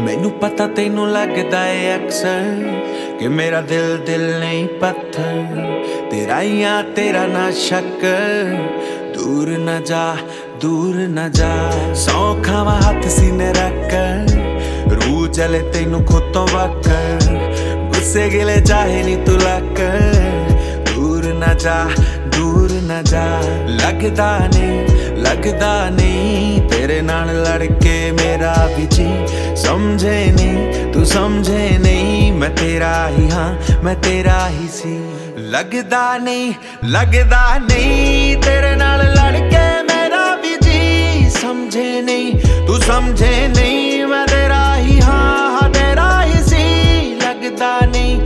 मैनू पता तेनू लगदा है अक्सर कि मेरा दिल दिल नहीं पत्थर। तेरा या तेरा ना शक, दूर न जा दूर न जा। सौ खावा हाथ सीने रख कर, रूह चले तेनू खुद तो वक्कर। गुस्से गिले चाहे नी तू लग, दूर न जा दूर न जा। लगदा नहीं तेरे नाल लड़के मेरा भी जी। समझे नहीं तू समझे नहीं, मैं तेरा ही हाँ मैं तेरा ही सी। लगदा नहीं तेरे नाल लड़के मेरा भी जी। समझे नहीं तू समझे नहीं, मैं तेरा ही हाँ हाँ तेरा ही सी। लगदा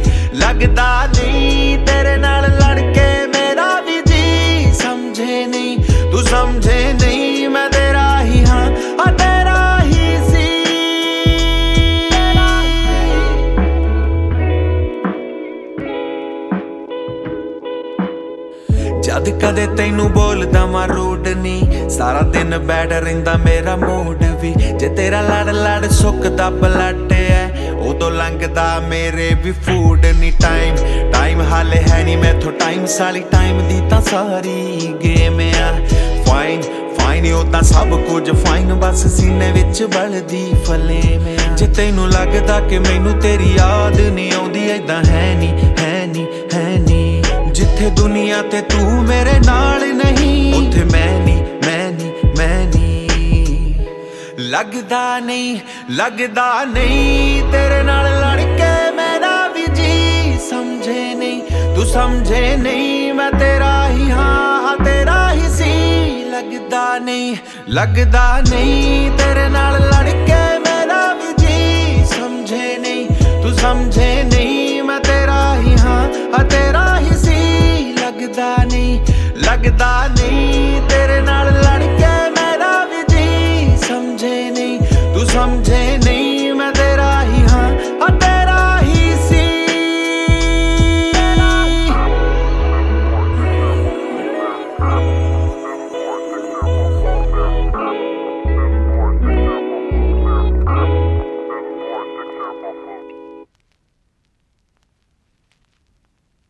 नहीं तेरे नाल लड़के मेरा भी जी। समझे नहीं तू समझे नहीं, मैं तेरा ही हाँ हाँ तेरा ही सी। जद कदे तैनू बोलदा मैं रूड नहीं, सारा दिन बैड रहिंदा मेरा मूड भी। जे तेरा लड़ लड़ सुकदा ब्लड है, उदों लंघदा मेरे भी फूड नी। टाइम हाले है नी मैथों टाइम साली, टाइम दी तां सारी गेम आ। फाइन ओदां सब कुछ फाइन, बस सीने विच बलदी फलेम आ। जे तैनू लगदा कि मैनू तेरी याद नहीं आउंदी, ऐदां है नी। जिथे दुनिया ते तू मेरे नाल नहीं, उत्थे मैं नी। लगदा नहीं तेरे नाल लड़के मेरा भी जी। समझे नहीं तू समझे नहीं, मैं तेरा ही हाँ हाँ तेरा ही सी। लगदा नहीं तेरे नाल लड़के